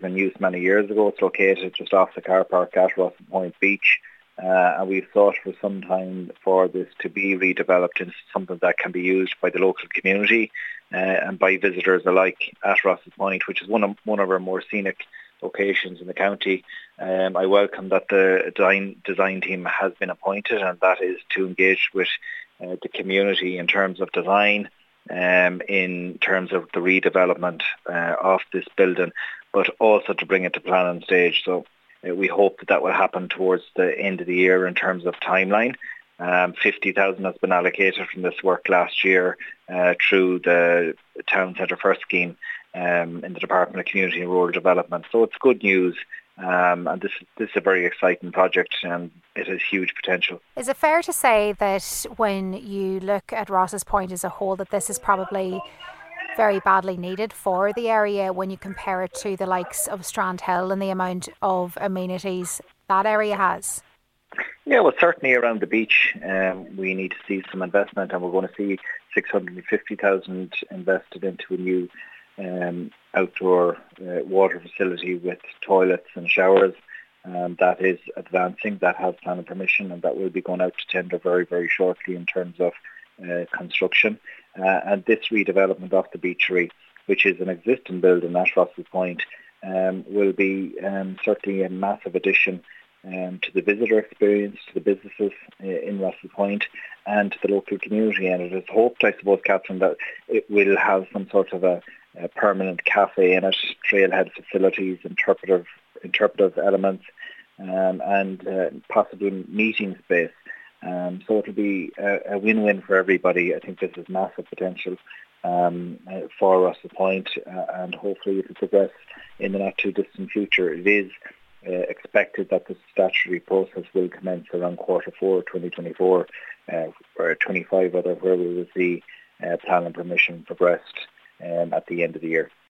in use many years ago. It's located just off the car park at Russell Point Beach. And we've sought for some time for this to be redeveloped into something that can be used by the local community and by visitors alike at Russell Point, which is one of our more scenic locations in the county. I welcome that the design team has been appointed, and that is to engage with the community in terms of design, in terms of the redevelopment of this building, but also to bring it to planning stage. So we hope that will happen towards the end of the year in terms of timeline. 50,000 has been allocated from this work last year through the Town Centre First scheme in the Department of Community and Rural Development. So it's good news, and this is a very exciting project, and it has huge potential. Is it fair to say that when you look at Rosses Point as a whole, that this is probably very badly needed for the area when you compare it to the likes of Strandhill and the amount of amenities that area has? Yeah, well, certainly around the beach, we need to see some investment, and we're going to see 650,000 invested into a new outdoor water facility with toilets and showers. That is advancing. That has planning permission, and that will be going out to tender very, very shortly in terms of construction. And this redevelopment of the beachery, which is an existing building at Russell Point, will be certainly a massive addition to the visitor experience, to the businesses in Russell Point, and to the local community. And it is hoped, I suppose, Catherine, that it will have some sort of a permanent cafe in it, trailhead facilities, interpretive elements, and possibly meeting space. So it will be a win-win for everybody. I think this is massive potential for Russell Point, and hopefully it will progress in the not too distant future. It is expected that the statutory process will commence around Q4 2024 or 25, where we will see planning permission progressed at the end of the year.